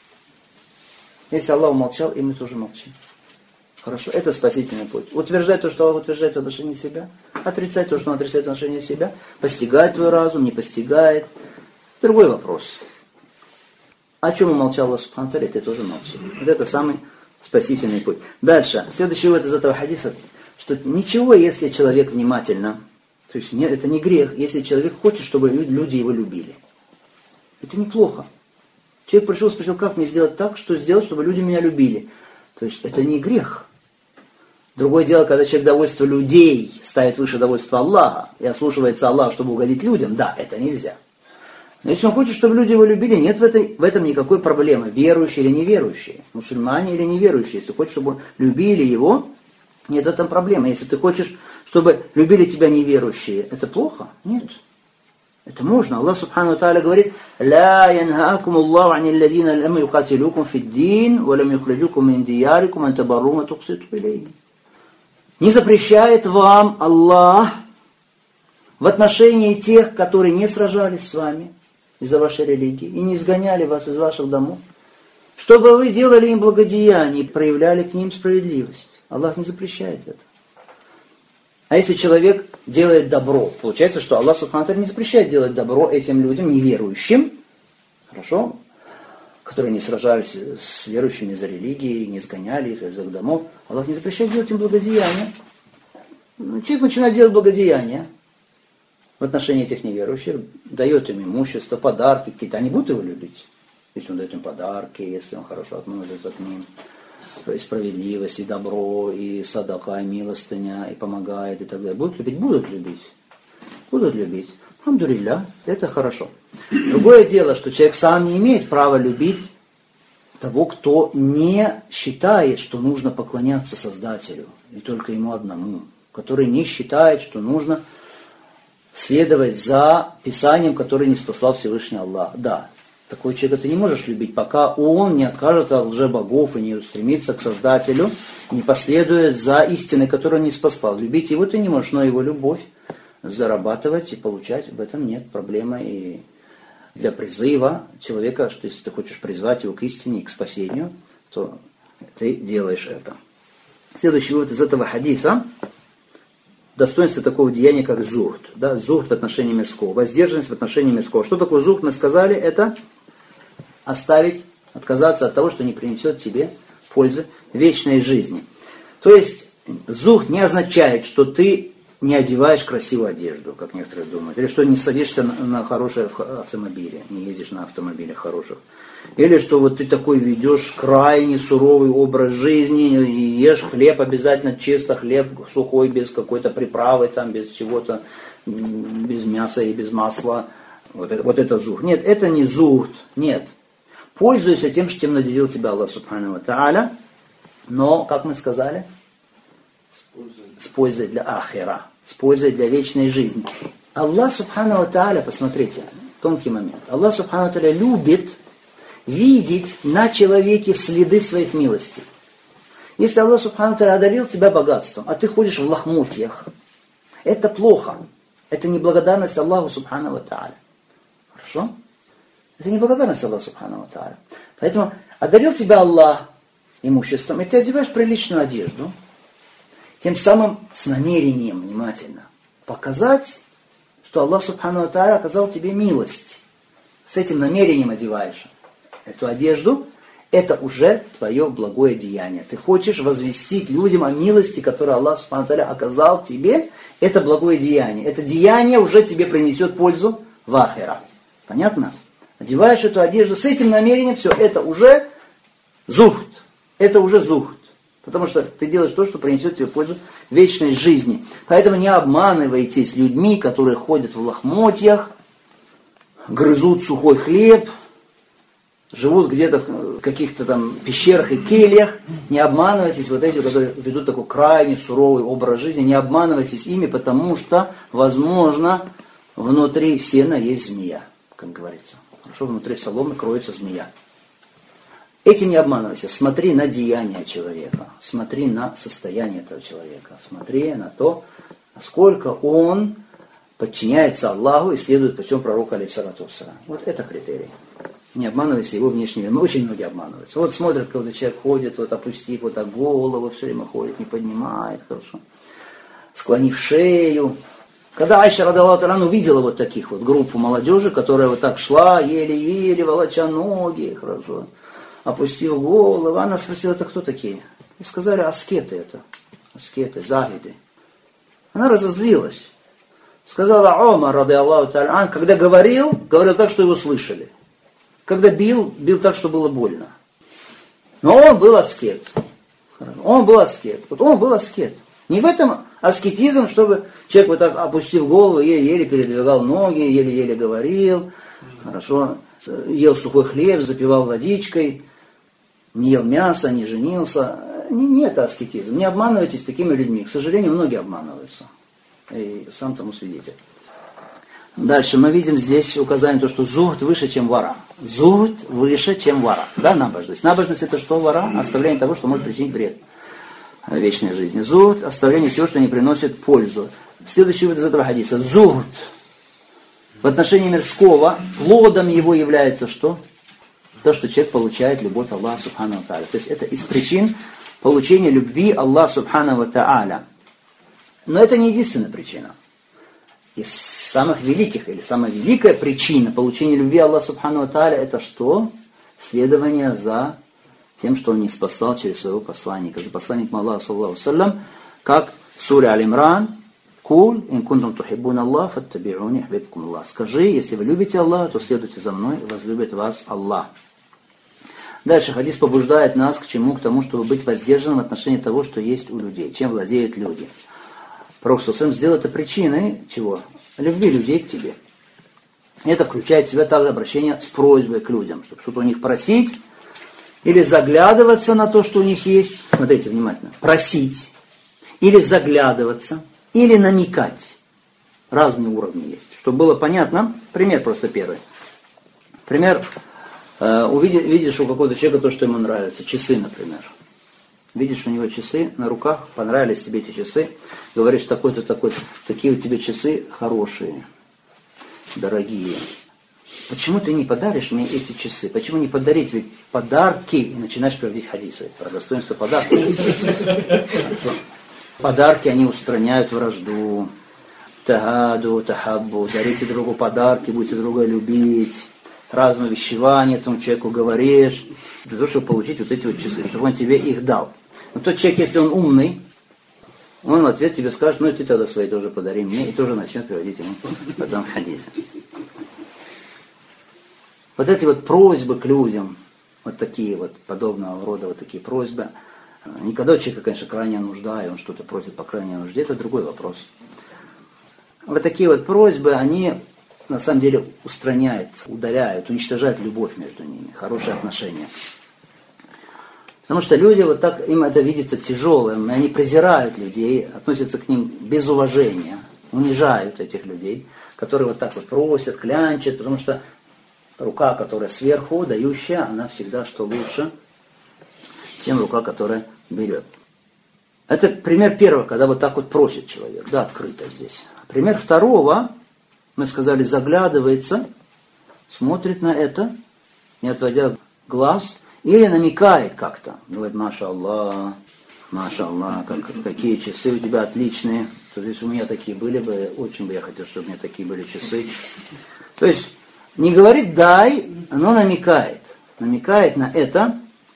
Если Аллах молчал, и мы тоже молчим. Хорошо, это спасительный путь. Утверждать то, что Аллах утверждает в отношении себя, отрицать то, что Он отрицает в отношении себя, постигать твой разум, не постигает. Другой вопрос. О чем умолчал Аллах субхану ва тааля, ты тоже молчи. Вот это самый спасительный путь. Дальше. Следующий вывод из этого хадиса, что ничего, если человек внимательно, то есть нет, это не грех, если человек хочет, чтобы люди его любили. Это неплохо. Человек пришел и спросил, как мне сделать так, что сделать, чтобы люди меня любили. То есть это не грех. Другое дело, когда человек довольство людей ставит выше довольства Аллаха и ослушивается Аллаха, чтобы угодить людям, да, это нельзя. Но если он хочет, чтобы люди его любили, нет в, этой, в этом никакой проблемы. Верующие или неверующие, мусульмане или неверующие. Если хочешь, чтобы любили его, нет в этом проблемы. Если ты хочешь, чтобы любили тебя неверующие, это плохо? Нет. Это можно. Аллах субхану ва тааля говорит: «Ла янхаакум Аллаху ани алладина лам юкатилукум фиддин, ва лам юхриджукум мин диярикум ан табарру ва туқситу илейхим». Не запрещает вам Аллах в отношении тех, которые не сражались с вами из-за вашей религии и не изгоняли вас из ваших домов, чтобы вы делали им благодеяние и проявляли к ним справедливость. Аллах не запрещает это. А если человек делает добро, получается, что Аллах субхану ва тааля не запрещает делать добро этим людям, неверующим, хорошо, которые не сражались с верующими за религией, не сгоняли их из их домов. Аллах не запрещает делать им благодеяние. Ну, человек начинает делать благодеяние в отношении этих неверующих, дает им имущество, подарки какие-то, они будут его любить. Если он дает им подарки, если он хорошо относится к ним. И справедливость, и добро, и садака, и милостыня, и помогает, и так далее. Будут любить? Будут любить. будут любить. Алхамдулилля, это хорошо. Другое дело, что человек сам не имеет права любить того, кто не считает, что нужно поклоняться Создателю, и только Ему одному, который не считает, что нужно следовать за Писанием, которое не спаслал Всевышний Аллах. Да, такой человека ты не можешь любить, пока он не откажется от лжебогов и не устремится к Создателю, не последует за истиной, которую он не спасал. Любить его ты не можешь, но его любовь зарабатывать и получать, в этом нет проблемы. И для призыва человека, что если ты хочешь призвать его к истине и к спасению, то ты делаешь это. Следующий вывод из этого хадиса: достоинство такого деяния, как зухд. Да, зухд в отношении мирского, воздержанность в отношении мирского. Что такое зухд, мы сказали, это оставить, отказаться от того, что не принесет тебе пользы вечной жизни. То есть зухд не означает, что ты не одеваешь красивую одежду, как некоторые думают, или что не садишься на, на хорошие автомобили, не ездишь на автомобилях хороших, или что вот ты такой ведешь крайне суровый образ жизни, и ешь хлеб обязательно, чисто хлеб сухой, без какой-то приправы, там, без чего-то, без мяса и без масла. Вот это, вот это зухд. Нет, это не зухд, нет. Пользуйся тем, чем наделил тебя Аллах Субхану ва Тааля, но, как мы сказали, с пользой для ахира, с пользой для вечной жизни. Аллах Субхану ва Тааля, посмотрите, тонкий момент. Аллах Субхану ва Тааля любит видеть на человеке следы своих милостей. Если Аллах Субхану ва Тааля одарил тебя богатством, а ты ходишь в лохмотьях, это плохо. Это неблагодарность Аллаху Субхану ва Тааля. Хорошо? Это неблагодарность Аллаху Субхану ва Тааля. Поэтому одарил тебя Аллах имуществом, и ты одеваешь приличную одежду, тем самым с намерением, внимательно, показать, что Аллах Субхану ва Тааля оказал тебе милость. С этим намерением одеваешь эту одежду, это уже твое благое деяние. Ты хочешь возвестить людям о милости, которую Аллах Субхану ва Тааля оказал тебе, это благое деяние. Это деяние уже тебе принесет пользу в ахира. Понятно? Одеваешь эту одежду с этим намерением, все, это уже зухд. Это уже зухд. Потому что ты делаешь то, что принесет тебе пользу вечной жизни. Поэтому не обманывайтесь людьми, которые ходят в лохмотьях, грызут сухой хлеб, живут где-то в каких-то там пещерах и кельях. Не обманывайтесь вот этими, которые ведут такой крайне суровый образ жизни. Не обманывайтесь ими, потому что, возможно, внутри сена есть змея, как говорится. Хорошо, внутри соломы кроется змея. Этим не обманывайся. Смотри на деяния человека. Смотри на состояние этого человека. Смотри на то, насколько он подчиняется Аллаху и следует путем пророка алейхиссалату вассалям. Вот это критерий. Не обманывайся его внешним видом. Очень многие обманываются. Вот смотрят, когда человек ходит, вот опустив вот так голову, все время ходит, не поднимает, хорошо. Склонив шею. Когда Айша радиаллаху та'аля увидела вот таких вот группу молодежи, которая вот так шла, еле-еле, волоча ноги, хорошо, опустив голову, она спросила, это кто такие? И сказали, аскеты это, аскеты, захиды. Она разозлилась. Сказала Умар, радиаллаху та'аля, когда говорил, говорил так, что его слышали. Когда бил, бил так, что было больно. Но он был аскет. Он был аскет. Вот он был аскет. Не в этом аскетизм, чтобы человек вот так, опустив голову, еле-еле передвигал ноги, еле-еле говорил, хорошо, ел сухой хлеб, запивал водичкой, не ел мясо, не женился. Не, не это аскетизм. Не обманывайтесь такими людьми. К сожалению, многие обманываются. И сам тому свидетель. Дальше мы видим здесь указание, то, что зухд выше, чем вара. Зухд выше, чем вара. Да, набожность. Набожность это что вара? Оставление того, что может причинить вред вечной жизни. Зухд, оставление всего, что не приносит пользу. Следующий вывод из этого хадиса. Зухд в отношении мирского, плодом его является что? То, что человек получает любовь Аллаха Субхану ва Тааля. То есть это из причин получения любви Аллаха Субхану ва Тааля. Но это не единственная причина. Из самых великих, или самая великая причина получения любви Аллаха Субхану ва Тааля это что? Следование за тем, что он не спасал через своего посланника. За посланником Аллаха, саллаллаху алейхи ва саллям, как в суре Аль-Имран, «Куль, ин кунтум тухиббун Аллах, фаттаби'уни, юхбибкум Аллах». Скажи, если вы любите Аллаха, то следуйте за мной, возлюбит вас Аллах. Дальше хадис побуждает нас к чему? К тому, чтобы быть воздержанным в отношении того, что есть у людей, чем владеют люди. Пророк саллаллаху алейхи ва саллям сделал это причиной чего? любви людей к тебе. Это включает в себя также обращение с просьбой к людям, чтобы что-то у них просить, или заглядываться на то, что у них есть. Смотрите внимательно. Просить, или заглядываться, или намекать. Разные уровни есть. Чтобы было понятно, пример просто первый. Пример, э, увидишь, видишь у какого-то человека то, что ему нравится. Часы, например. Видишь у него часы на руках, понравились тебе эти часы. Говоришь, такой-то, такой-то, такие у тебя часы хорошие, дорогие. Почему ты не подаришь мне эти часы? Почему не подарить ведь подарки? И начинаешь приводить хадисы про достоинство подарков. Подарки, они устраняют вражду. Тагаду, тахаббу. Дарите другу подарки, будете друга любить. Разное увещевание этому человеку говоришь. Для того, чтобы получить вот эти вот часы, чтобы он тебе их дал. Но тот человек, если он умный, он в ответ тебе скажет, ну и ты тогда свои тоже подари мне, и тоже начнет приводить ему потом хадисы. Вот эти вот просьбы к людям, вот такие вот, подобного рода вот такие просьбы, никогда у человека, конечно, крайняя нужда, и он что-то просит по крайней нужде, это другой вопрос. Вот такие вот просьбы, они на самом деле устраняют, удаляют, уничтожают любовь между ними, хорошие отношения. Потому что люди вот так, им это видится тяжелым, и они презирают людей, относятся к ним без уважения, унижают этих людей, которые вот так вот просят, клянчат, потому что рука, которая сверху, дающая, она всегда что лучше, чем рука, которая берет. Это пример первого, когда вот так вот просит человек, да, открыто здесь. Пример второго, мы сказали, заглядывается, смотрит на это, не отводя глаз, или намекает как-то. Говорит, маша Аллах, маша Аллах, как, какие часы у тебя отличные. То есть, если у меня такие были бы, очень бы я хотел, чтобы у меня такие были часы. То есть, не говорит дай, но намекает. Намекает на это.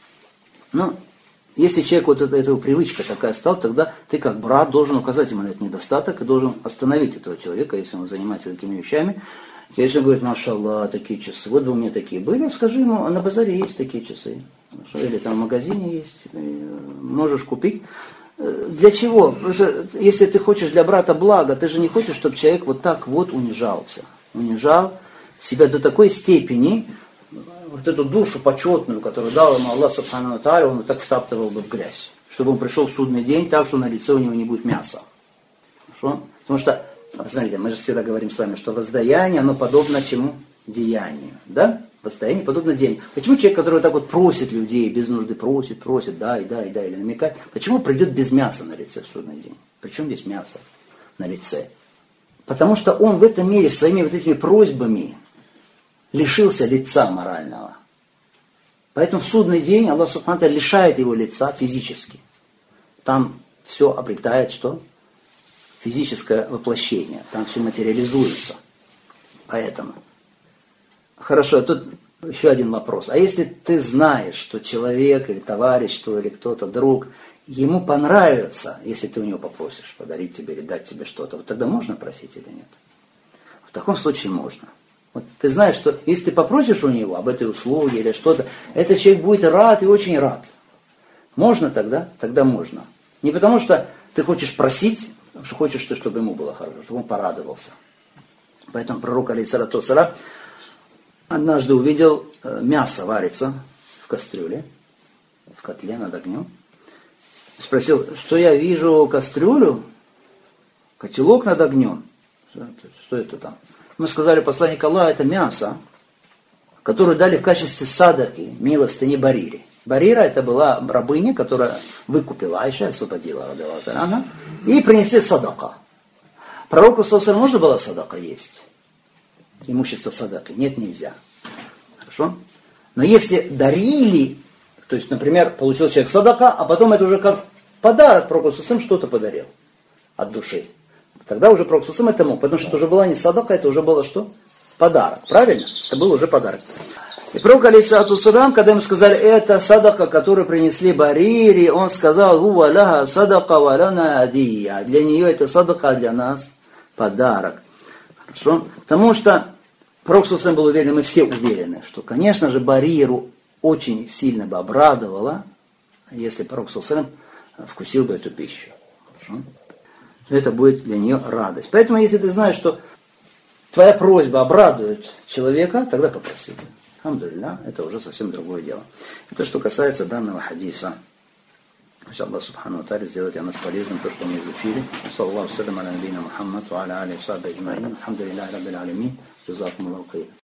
Но если человек вот эта, эта привычка такая стала, тогда ты как брат должен указать ему на этот недостаток и должен остановить этого человека, если он занимается такими вещами. Если он говорит, маша Аллах, такие часы, вот бы у меня такие были, скажи ему, а на базаре есть такие часы. Или там в магазине есть, можешь купить. Для чего? Потому что если ты хочешь для брата блага, ты же не хочешь, чтобы человек вот так вот унижался. Унижал себя до такой степени, вот эту душу почетную, которую дал ему Аллах Субхану ва Тааля, он так втаптывал бы в грязь. Чтобы он пришел в судный день так, что на лице у него не будет мяса. Хорошо? Потому что, смотрите, мы же всегда говорим с вами, что воздаяние, оно подобно чему? Деянию. Да? Воздаяние подобно деянию. Почему человек, который вот так вот просит людей, без нужды просит, просит, дай, дай, дай, или намекает, почему придет без мяса на лице в судный день? Причем здесь мясо на лице? Потому что он в этом мире своими вот этими просьбами лишился лица морального. Поэтому в судный день Аллах Субхану ва Тааля лишает его лица физически. Там все обретает что? Физическое воплощение. Там все материализуется. Поэтому. Хорошо, тут еще один вопрос. А если ты знаешь, что человек или товарищ, что или кто-то, друг, ему понравится, если ты у него попросишь подарить тебе или дать тебе что-то, вот тогда можно просить или нет? В таком случае можно. Вот ты знаешь, что если ты попросишь у него об этой услуге или что-то, этот человек будет рад и очень рад. Можно тогда? Тогда можно. Не потому что ты хочешь просить, а что хочешь ты, чтобы ему было хорошо, чтобы он порадовался. Поэтому пророк, алейхиссалату вассалям, однажды увидел, мясо варится в кастрюле, в котле над огнем. Спросил, что я вижу кастрюлю, котелок над огнем. Что это там? Мы сказали, посланник Аллаха, это мясо, которое дали в качестве садаки, милостыни Барире. Барира это была рабыня, которая выкупила Айша, освободила, она, и принесли садака. Пророку саллаллаху можно было садака есть? Имущество садаки? Нет, нельзя. Хорошо? Но если дарили, то есть, например, получил человек садака, а потом это уже как подарок пророку саллаллаху что-то подарил от души. Тогда уже пророк саллаллаху это мог, потому что это уже была не садака, это уже было что? Подарок. Правильно? Это был уже подарок. И пророк, алейхиссалату вассалям, когда ему сказали, это садака, которую принесли Барире, он сказал, «Хуа ляха садака ва лана адия». Для нее это садака, а для нас подарок. Хорошо? Потому что пророк саллаллаху был уверен, мы все уверены, что, конечно же, Бариру очень сильно бы обрадовало, если пророк саллаллаху вкусил бы эту пищу. Хорошо? Это будет для нее радость. Поэтому, если ты знаешь, что твоя просьба обрадует человека, тогда попроси. Алхамдулилля, это уже совсем другое дело. Это что касается данного хадиса. Пусть Аллах Субхану ва Тааля сделает для нас полезным то, что мы изучили. Саллаллаху салям аля набийна Мухаммад ва аля алихи ва сахбихи аджмаин. Алхамдулиллахи раббил алямин. Джазакумуллаху хайран.